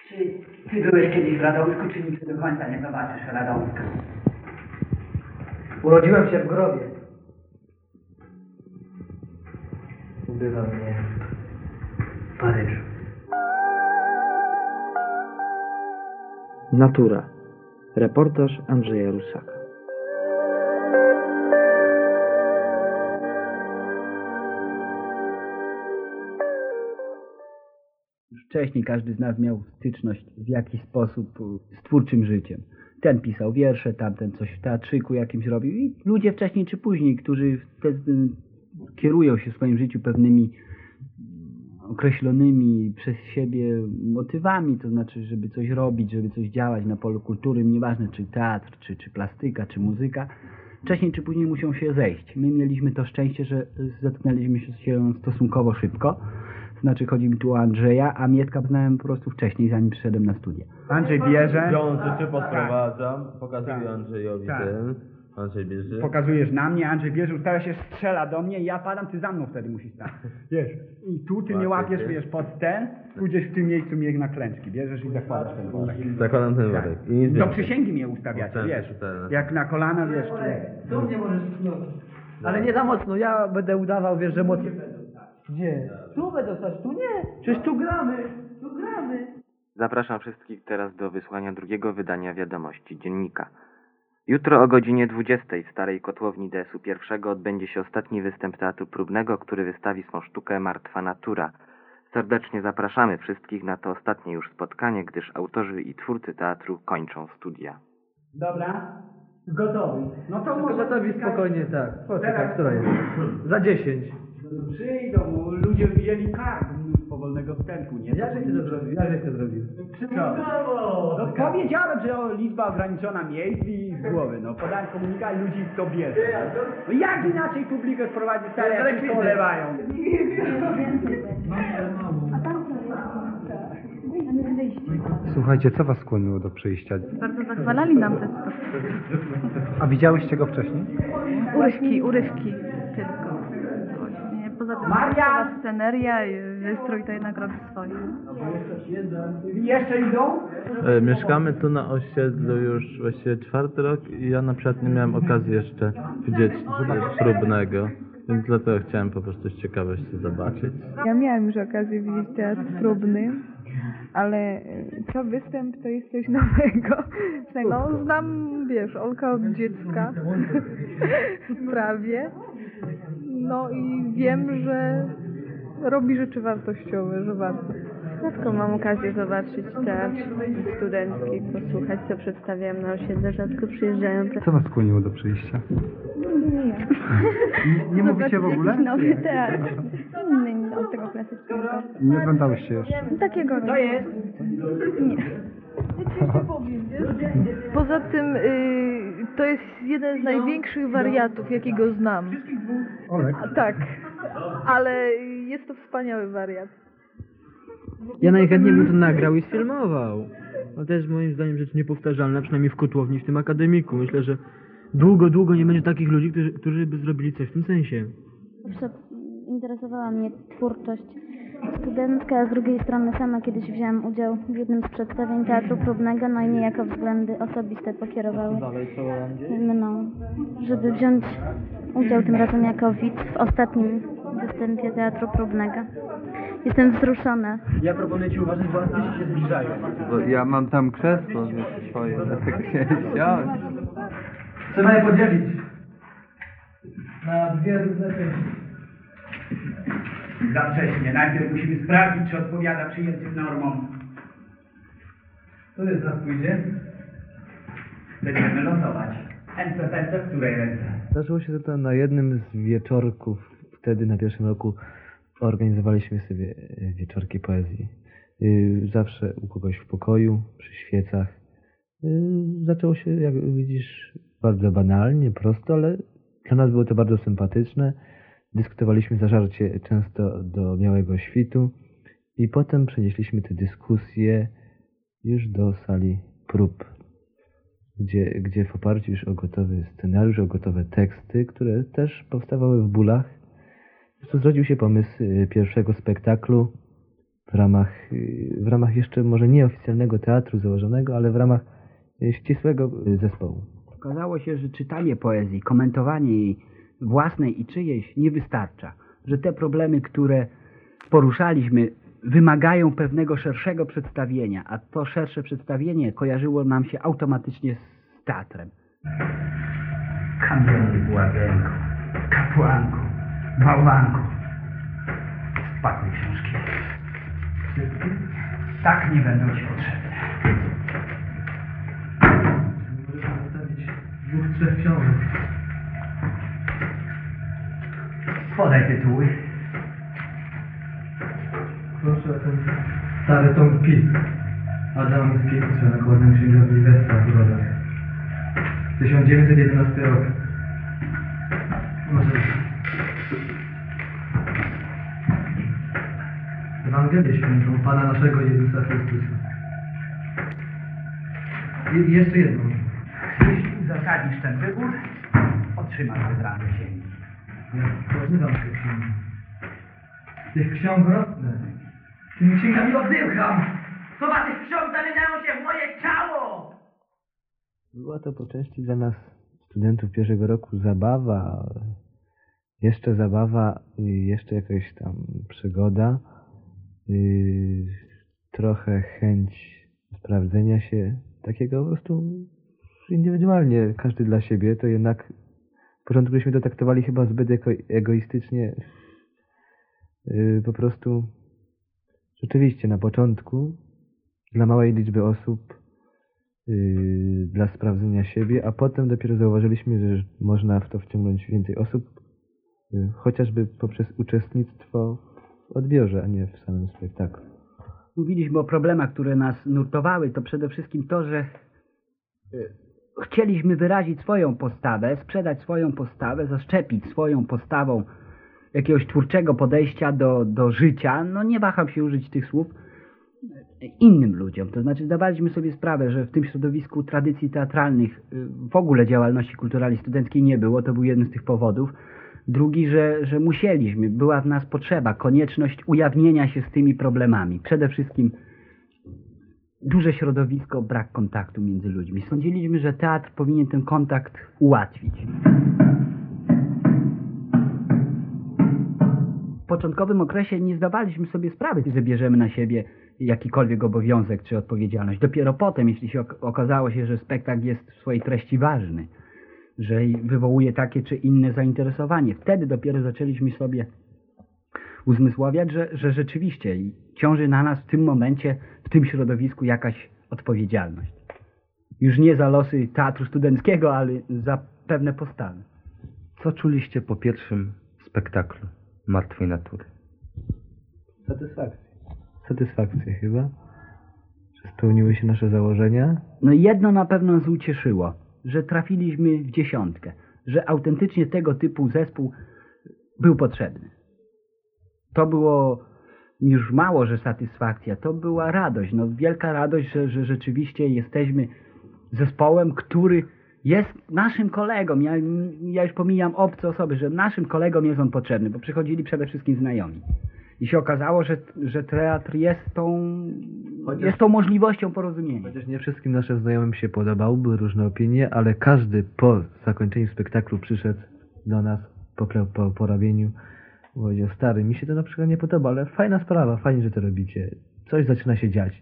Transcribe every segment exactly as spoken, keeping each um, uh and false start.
Czy ty byłeś kiedyś w Radomsku, czy nigdy do końca nie zobaczysz Radomska? Urodziłem się w grobie. Ubywa mnie w Paryżu. Natura. Reportaż Andrzeja Rusaka. Już wcześniej każdy z nas miał styczność w jakiś sposób z twórczym życiem. Ten pisał wiersze, tamten coś w teatrzyku jakimś robił i ludzie wcześniej czy później, którzy wtedy kierują się w swoim życiu pewnymi określonymi przez siebie motywami, to znaczy, żeby coś robić, żeby coś działać na polu kultury, nieważne czy teatr, czy, czy plastyka, czy muzyka, wcześniej czy później muszą się zejść. My mieliśmy to szczęście, że zetknęliśmy się stosunkowo szybko. Znaczy, chodzi mi tu o Andrzeja, a Mietka znałem po prostu wcześniej, zanim przyszedłem na studia. Andrzej bierze. Wiąże się, podprowadzam, pokazuję Tak. Andrzejowi Tak. ten. Andrzej bierze. Pokazujesz na mnie, Andrzej bierze, ustawia się, strzela do mnie i ja padam, ty za mną wtedy musisz stać. Wiesz, i tu ty nie Łapię łapiesz, cię. wiesz, pod ten, pójdziesz w tym miejscu mnie na klęczki, bierzesz i zakładasz ten worek. Zakładam ten worek. I nic Do więcej. przysięgi mnie ustawiacie, Ten, wiesz, ten. jak na kolana, wiesz, Tu mnie możesz pchnąć. Ale nie za mocno, ja będę udawał, wiesz, że mocno. Gdzie? Tu będę stać, tu nie. Przecież tu gramy, tu gramy. Zapraszam wszystkich teraz do wysłania drugiego wydania Wiadomości Dziennika. Jutro o godzinie dwudziestej w Starej Kotłowni D S U pierwszego odbędzie się ostatni występ Teatru Próbnego, który wystawi swą sztukę Martwa Natura. Serdecznie zapraszamy wszystkich na to ostatnie już spotkanie, gdyż autorzy i twórcy teatru kończą studia. Dobra, gotowy. No to może... Gotowi spokojnie, tak. Poczekaj, która jest? Za dziesięć. Przyjdą, ludzie wzięli kart z powolnego wstępu, nie? Ja żeś to zrobił, ja żeś to zrobił. Co? No powiedziałem, że o, liczba ograniczona miejsc i z głowy, no podałem komunikat i ludzi to bierze. No jak inaczej publikę sprowadzić, stare jak wszystko olewają? Słuchajcie, co was skłoniło do przyjścia? Bardzo zachwalali nam te spotkania. A widziałyście go wcześniej? Urywki, urywki tylko. Właśnie. Poza tym cała sceneria i wystrój to jednak robi swoje. Jeszcze idą? E, mieszkamy tu na osiedlu już właściwie czwarty rok i ja na przykład nie miałem okazji jeszcze widzieć e, Próbnego, więc dlatego chciałem po prostu z ciekawości zobaczyć. Ja miałam już okazję widzieć teatr próbny, ale co występ to jest coś nowego. No znam, wiesz, Olka od dziecka, prawie. No i wiem, że robi rzeczy wartościowe, że warto. Rzadko mam okazję zobaczyć teatr studencki, posłuchać co przedstawiają na osiedle, rzadko przyjeżdżają. Co was skłoniło do przyjścia? Nie ja. Nie, nie mówicie w ogóle? Jakiś nowy teatr, inny od tego klasycznego. Nie oglądałyście jeszcze? Takiego To jest? nie. Poza tym y, to jest jeden z największych wariatów, jakiego znam. Olek? A, tak, ale jest to wspaniały wariat. Ja najchętniej bym to nagrał i sfilmował. To też moim zdaniem rzecz niepowtarzalna, przynajmniej w Kotłowni, w tym akademiku. Myślę, że długo, długo nie będzie takich ludzi, którzy, którzy by zrobili coś w tym sensie. Zawsze interesowała mnie twórczość studencka, a z drugiej strony sama kiedyś wzięłam udział w jednym z przedstawień teatru próbnego, no i niejako względy osobiste pokierowały mną, żeby wziąć udział tym razem jako widz w ostatnim występie teatru próbnego. Jestem wzruszona. Ja proponuję ci uważać, bo artyści się zbliżają. Bo ja mam tam krzesło wiesz, swoje, tak się siąść. Trzeba je podzielić na dwie różne części. Za wcześnie. Najpierw musimy sprawdzić, czy odpowiada przyjętym normom. Który z nas pójdzie? Będziemy losować. Ręce, ręce, w której ręce? Zdarzyło się to na jednym z wieczorków, wtedy na pierwszym roku organizowaliśmy sobie wieczorki poezji. Zawsze u kogoś w pokoju, przy świecach. Zaczęło się, jak widzisz, bardzo banalnie, prosto, ale dla nas było to bardzo sympatyczne. Dyskutowaliśmy zażarcie często do białego świtu i potem przenieśliśmy te dyskusje już do sali prób, gdzie, gdzie w oparciu już o gotowy scenariusz, o gotowe teksty, które też powstawały w bólach, po prostu zrodził się pomysł pierwszego spektaklu w ramach, y, w ramach jeszcze może nieoficjalnego teatru założonego, ale w ramach y, ścisłego y, zespołu. Okazało się, że czytanie poezji, komentowanie jej własnej i czyjejś nie wystarcza. Że te problemy, które poruszaliśmy, wymagają pewnego szerszego przedstawienia, a to szersze przedstawienie kojarzyło nam się automatycznie z teatrem. Kamionie błazenko, kapłanko, bałwanko. Spakuj książki. Tak nie będą ci potrzebne. Możesz zostawić dwóch, trzech książek. Podaj tytuły. Proszę o ten stary tom PiS Adama Mickiewicza, nakładem księgarni Westa w Brodach. tysiąc dziewięćset jedenasty rok. Może... Ewangelię Świętą Pana naszego Jezusa Chrystusa. I jeszcze jedną. Jeśli uzasadnisz ten wybór, otrzymasz wybrane ziemi. Ja poznywam tych ksiąg. Tych ksiąg rosnę. Tymi księgami oddycham. Słowa tych ksiąg zamieniają się w moje ciało! Była to po części dla nas, studentów pierwszego roku, zabawa, jeszcze zabawa, jeszcze jakaś tam przygoda, yy, trochę chęć sprawdzenia się, takiego po prostu indywidualnie, każdy dla siebie, to jednak w początku byśmy to traktowali chyba zbyt ego, egoistycznie, yy, po prostu rzeczywiście na początku dla małej liczby osób, Yy, dla sprawdzenia siebie, a potem dopiero zauważyliśmy, że można w to wciągnąć więcej osób, yy, chociażby poprzez uczestnictwo w odbiorze, a nie w samym spektaklu. Mówiliśmy o problemach, które nas nurtowały, to przede wszystkim to, że yy, chcieliśmy wyrazić swoją postawę, sprzedać swoją postawę, zaszczepić swoją postawą jakiegoś twórczego podejścia do, do życia, no nie waham się użyć tych słów, innym ludziom. To znaczy zdawaliśmy sobie sprawę, że w tym środowisku tradycji teatralnych w ogóle działalności kulturalnej studenckiej nie było. To był jeden z tych powodów. Drugi, że, że musieliśmy, była w nas potrzeba, konieczność ujawnienia się z tymi problemami. Przede wszystkim duże środowisko, brak kontaktu między ludźmi. Sądziliśmy, że teatr powinien ten kontakt ułatwić. W początkowym okresie nie zdawaliśmy sobie sprawy, że bierzemy na siebie jakikolwiek obowiązek czy odpowiedzialność. Dopiero potem, jeśli się okazało się, że spektakl jest w swojej treści ważny, że wywołuje takie czy inne zainteresowanie, wtedy dopiero zaczęliśmy sobie uzmysławiać, że, że rzeczywiście ciąży na nas w tym momencie, w tym środowisku jakaś odpowiedzialność. Już nie za losy teatru studenckiego, ale za pewne postawy. Co czuliście po pierwszym spektaklu Martwej Natury? Satysfakcję. Satysfakcję chyba, że spełniły się nasze założenia. No jedno na pewno nas ucieszyło, że trafiliśmy w dziesiątkę, że autentycznie tego typu zespół był potrzebny. To było już mało, że satysfakcja, to była radość, no wielka radość, że, że rzeczywiście jesteśmy zespołem, który jest naszym kolegą. Ja, ja już pomijam obce osoby, że naszym kolegom jest on potrzebny, bo przychodzili przede wszystkim znajomi. I się okazało, że, że teatr jest tą, Chociaż, jest tą możliwością porozumienia. Chociaż nie wszystkim naszym znajomym się podobał, były różne opinie, ale każdy po zakończeniu spektaklu przyszedł do nas po, po porabieniu. Powiedział: stary, mi się to na przykład nie podoba, ale fajna sprawa, fajnie, że to robicie. Coś zaczyna się dziać.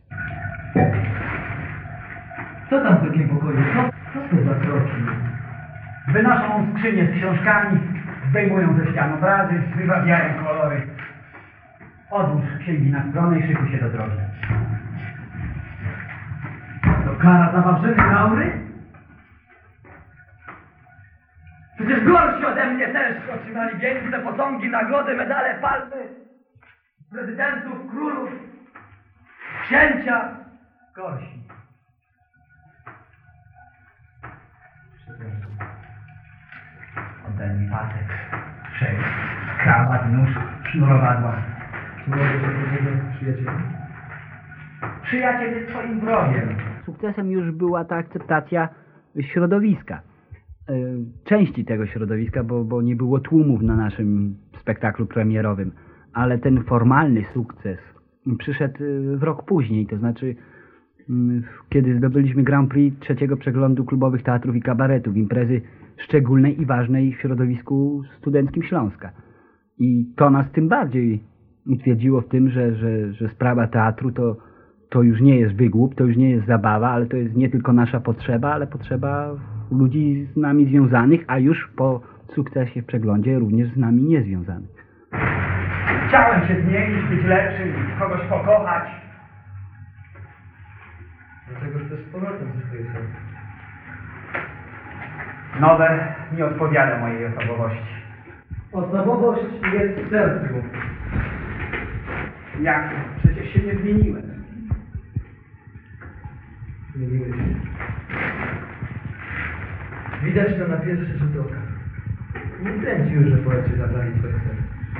Co tam w takim pokoju? Co, co to za kroki? Wynoszą skrzynię z książkami, zdejmują ze ścian obrazy, wywabiają kolory. Odłóż księgi na stronę i szykuj się do drogi. To kara za wawrzyny laury? Przecież gorsi ode mnie też otrzymali pieniądze, posągi, nagrody, medale, palmy, prezydentów, królów, księcia. Gorsi. Oddaj mi pasek, sześć, krawat, nóż, sznurowadła. Czy mogę się powiedzieć przyjacielem? Przyjaciel jest twoim wrogiem. Sukcesem już była ta akceptacja środowiska. Części tego środowiska, bo, bo nie było tłumów na naszym spektaklu premierowym, ale ten formalny sukces przyszedł y, w rok później, to znaczy y, kiedy zdobyliśmy Grand Prix trzeciego przeglądu klubowych teatrów i kabaretów, imprezy szczególnej i ważnej w środowisku studenckim Śląska. I to nas tym bardziej utwierdziło w tym, że, że, że sprawa teatru to, to już nie jest wygłup, to już nie jest zabawa, ale to jest nie tylko nasza potrzeba, ale potrzeba ludzi z nami związanych, a już po sukcesie w przeglądzie również z nami niezwiązanych. Chciałem się zmienić, być lepszym, kogoś pokochać. Dlatego też z powrotem zyskuje się. Nowe nie odpowiada mojej osobowości. Osobowość jest w sercu. Jak? Przecież się nie zmieniłem. Zmieniłeś się. Widać to na pierwszy rzut oka. Nie kręci już, że poeci zabrali twoje serce.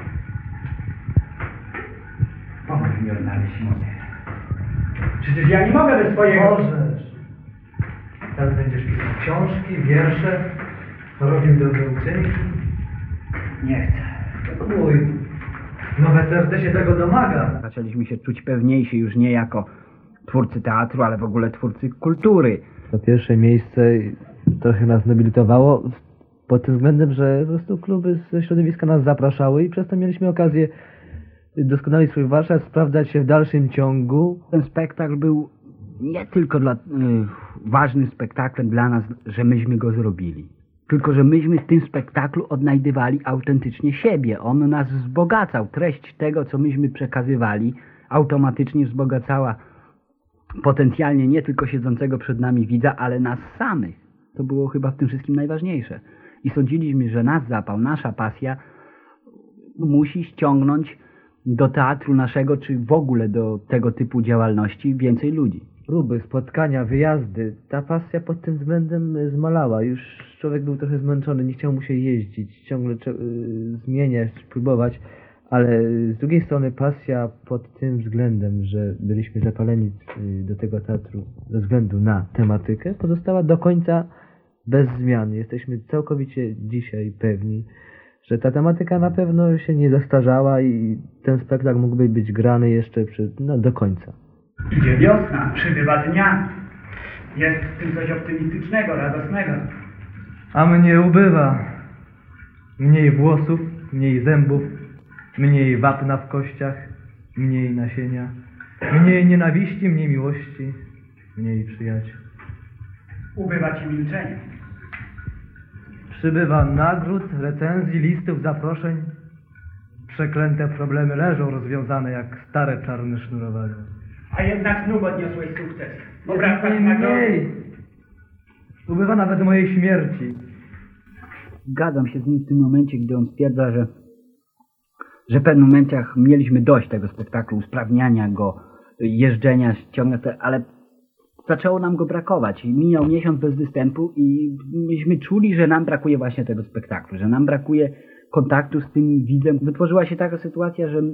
Pomóż mi odnaleźć moje. Przecież ja nie mogę bez swojego... Możesz. Teraz będziesz pisał książki, wiersze, robił dobre uczynki. Nie chcę. To mój. Nowe serce się tego domaga. Zaczęliśmy się czuć pewniejsi już nie jako twórcy teatru, ale w ogóle twórcy kultury. To pierwsze miejsce trochę nas nobilitowało pod tym względem, że po prostu kluby ze środowiska nas zapraszały i przez to mieliśmy okazję doskonalić swój warsztat, sprawdzać się w dalszym ciągu. Ten spektakl był nie tylko dla, y, ważnym spektaklem dla nas, że myśmy go zrobili. Tylko, że myśmy w tym spektaklu odnajdywali autentycznie siebie. On nas wzbogacał. Treść tego, co myśmy przekazywali, automatycznie wzbogacała potencjalnie nie tylko siedzącego przed nami widza, ale nas samych. To było chyba w tym wszystkim najważniejsze. I sądziliśmy, że nasz zapał, nasza pasja musi ściągnąć do teatru naszego, czy w ogóle do tego typu działalności więcej ludzi. Próby, spotkania, wyjazdy. Ta pasja pod tym względem zmalała. Już człowiek był trochę zmęczony, nie chciał mu się jeździć, ciągle cze- y, zmieniać, próbować. Ale z drugiej strony pasja pod tym względem, że byliśmy zapaleni y, do tego teatru ze względu na tematykę, pozostała do końca bez zmian. Jesteśmy całkowicie dzisiaj pewni, że ta tematyka na pewno się nie zastarzała i ten spektakl mógłby być grany jeszcze przy, no, do końca. Idzie wiosna, przybywa dnia. Jest w tym coś optymistycznego, radosnego. A mnie ubywa. Mniej włosów, mniej zębów, mniej wapna w kościach, mniej nasienia, mniej nienawiści, mniej miłości, mniej przyjaciół. Ubywa ci milczenie. Przybywa nagród, recenzji, listów, zaproszeń. Przeklęte problemy leżą rozwiązane jak stare czarne sznurowanie. A jednak znów odniosłeś sukces. Jest Obracasz mniej, nagrody. mniej. Ubywa nawet mojej śmierci. Zgadzam się z nim w tym momencie, gdy on stwierdza, że, że w pewnych momentach mieliśmy dość tego spektaklu, usprawniania go, jeżdżenia, ściągania, ale zaczęło nam go brakować. I minął miesiąc bez występu i myśmy czuli, że nam brakuje właśnie tego spektaklu, że nam brakuje kontaktu z tym widzem. Wytworzyła się taka sytuacja, że,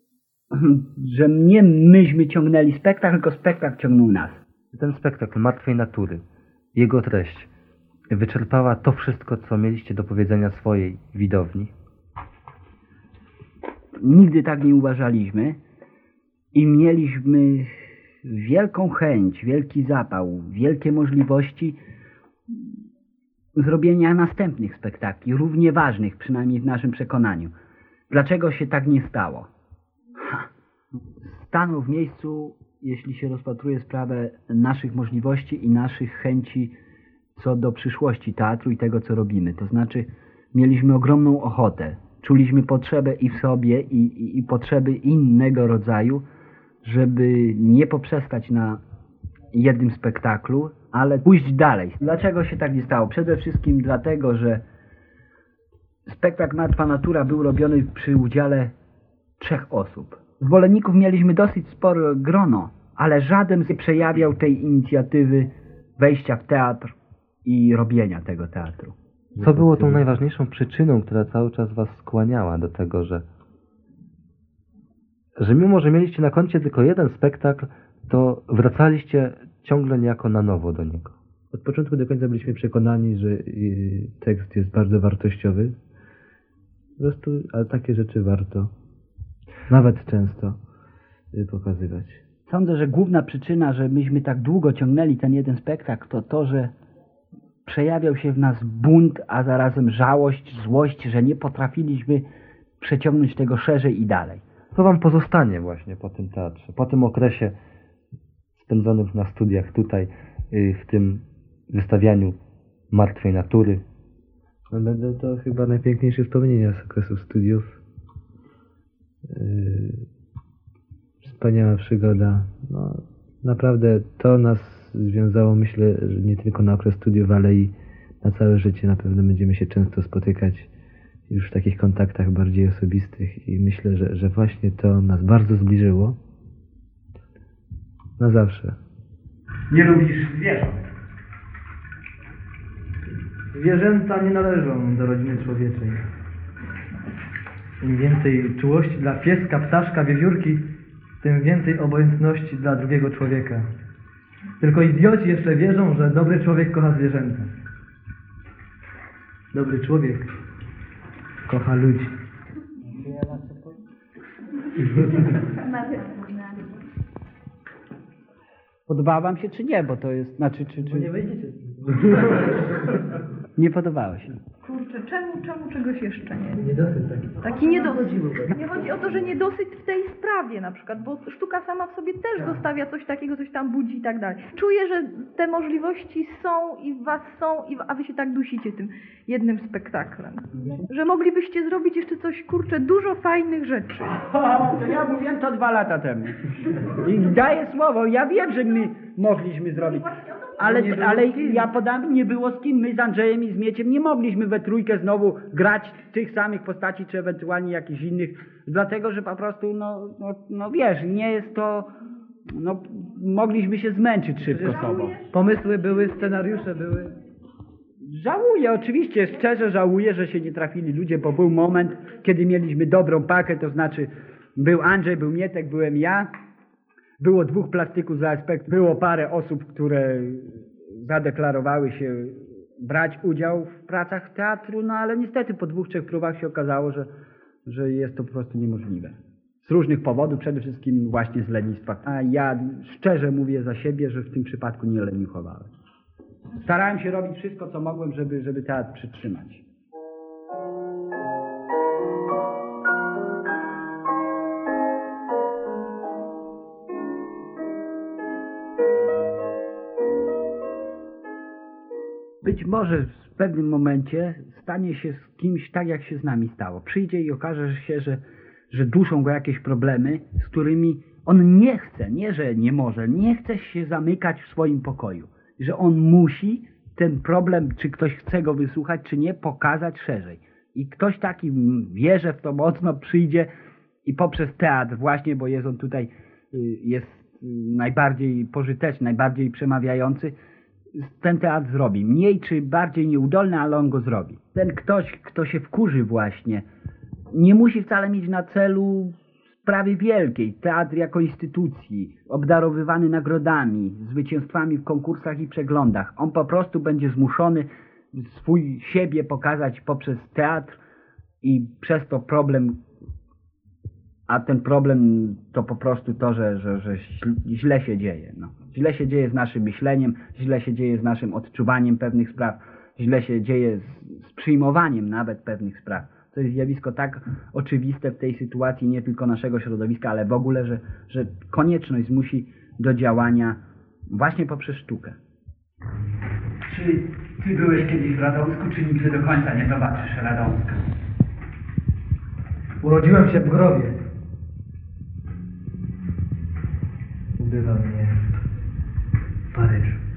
że nie myśmy ciągnęli spektakl, tylko spektakl ciągnął nas. Ten spektakl Martwej Natury, jego treść wyczerpała to wszystko, co mieliście do powiedzenia swojej widowni? Nigdy tak nie uważaliśmy i mieliśmy wielką chęć, wielki zapał, wielkie możliwości zrobienia następnych spektakli, równie ważnych, przynajmniej w naszym przekonaniu. Dlaczego się tak nie stało? Ha. Stanął w miejscu, jeśli się rozpatruje sprawę naszych możliwości i naszych chęci co do przyszłości teatru i tego, co robimy. To znaczy, mieliśmy ogromną ochotę, czuliśmy potrzebę i w sobie, i, i, i potrzeby innego rodzaju, żeby nie poprzestać na jednym spektaklu, ale pójść dalej. Dlaczego się tak nie stało? Przede wszystkim dlatego, że spektakl Martwa Natura był robiony przy udziale trzech osób. Zwolenników mieliśmy dosyć spore grono, ale żaden nie przejawiał tej inicjatywy wejścia w teatr i robienia tego teatru. Co było tą najważniejszą przyczyną, która cały czas was skłaniała do tego, że że mimo, że mieliście na koncie tylko jeden spektakl, to wracaliście ciągle niejako na nowo do niego? Od początku do końca byliśmy przekonani, że y, tekst jest bardzo wartościowy. Po prostu, ale takie rzeczy warto. Nawet często. y, pokazywać. Sądzę, że główna przyczyna, że myśmy tak długo ciągnęli ten jeden spektakl, to to, że przejawiał się w nas bunt, a zarazem żałość, złość, że nie potrafiliśmy przeciągnąć tego szerzej i dalej. Co wam pozostanie właśnie po tym teatrze, po tym okresie spędzonym na studiach tutaj, y, w tym wystawianiu martwej natury? No, będą to chyba najpiękniejsze wspomnienia z okresu studiów. Yy, wspaniała przygoda. No, naprawdę to nas związało, myślę, że nie tylko na okres studiów, ale i na całe życie. Na pewno będziemy się często spotykać już w takich kontaktach bardziej osobistych i myślę, że, że właśnie to nas bardzo zbliżyło. Na zawsze. Nie lubisz zwierząt. Zwierzęta nie należą do rodziny człowieczej. Im więcej czułości dla pieska, ptaszka, wiewiórki, tym więcej obojętności dla drugiego człowieka. Tylko idioci jeszcze wierzą, że dobry człowiek kocha zwierzęta. Dobry człowiek kocha ludzi. Podoba wam się czy nie, bo to jest, znaczy, czy... czy... Nie wejdziecie. Nie podobało się. Kurczę, czemu, czemu czegoś jeszcze nie? Niedosyt taki. Taki niedosyt. Nie chodzi o to, że niedosyt w tej sprawie na przykład, bo sztuka sama w sobie też zostawia coś takiego, coś tam budzi i tak dalej. Czuję, że te możliwości są i w was są, i w, a wy się tak dusicie tym jednym spektaklem. Że moglibyście zrobić jeszcze coś, kurczę, dużo fajnych rzeczy. O, to ja mówiłem to dwa lata temu. I daję słowo, ja wiem, że my mogliśmy zrobić. Ale, ale ja podam, nie było z kim. My z Andrzejem i z Mieciem nie mogliśmy we trójkę znowu grać tych samych postaci, czy ewentualnie jakichś innych, dlatego, że po prostu, no, no, no wiesz, nie jest to, no, mogliśmy się zmęczyć szybko sobą. Pomysły były, scenariusze były. Żałuję, oczywiście, szczerze żałuję, że się nie trafili ludzie, bo był moment, kiedy mieliśmy dobrą pakę, to znaczy był Andrzej, był Mietek, byłem ja. Było dwóch plastyków za aspekt, było parę osób, które zadeklarowały się brać udział w pracach teatru, no ale niestety po dwóch, trzech próbach się okazało, że, że jest to po prostu niemożliwe. Z różnych powodów, przede wszystkim właśnie z lenistwa. A ja szczerze mówię za siebie, że w tym przypadku nie leniuchowałem. Starałem się robić wszystko, co mogłem, żeby, żeby teatr przytrzymać. Być może w pewnym momencie stanie się z kimś tak, jak się z nami stało. Przyjdzie i okaże się, że, że duszą go jakieś problemy, z którymi on nie chce, nie że nie może, nie chce się zamykać w swoim pokoju. Że on musi ten problem, czy ktoś chce go wysłuchać, czy nie, pokazać szerzej. I ktoś taki, wierzę w to mocno, przyjdzie i poprzez teatr właśnie, bo jest on tutaj, jest najbardziej pożyteczny, najbardziej przemawiający, ten teatr zrobi. Mniej czy bardziej nieudolny, ale on go zrobi. Ten ktoś, kto się wkurzy właśnie, nie musi wcale mieć na celu sprawy wielkiej. Teatr jako instytucji, obdarowywany nagrodami, zwycięstwami w konkursach i przeglądach. On po prostu będzie zmuszony swój siebie pokazać poprzez teatr i przez to problem, a ten problem to po prostu to, że, że, że źle się dzieje. No. Źle się dzieje z naszym myśleniem, źle się dzieje z naszym odczuwaniem pewnych spraw, źle się dzieje z, z przyjmowaniem nawet pewnych spraw. To jest zjawisko tak oczywiste w tej sytuacji, nie tylko naszego środowiska, ale w ogóle, że, że konieczność zmusi do działania właśnie poprzez sztukę. Czy ty byłeś kiedyś w Radomsku, czy nigdy do końca nie zobaczysz Radomska? Urodziłem się w Growie. Ubywa mnie Paryż.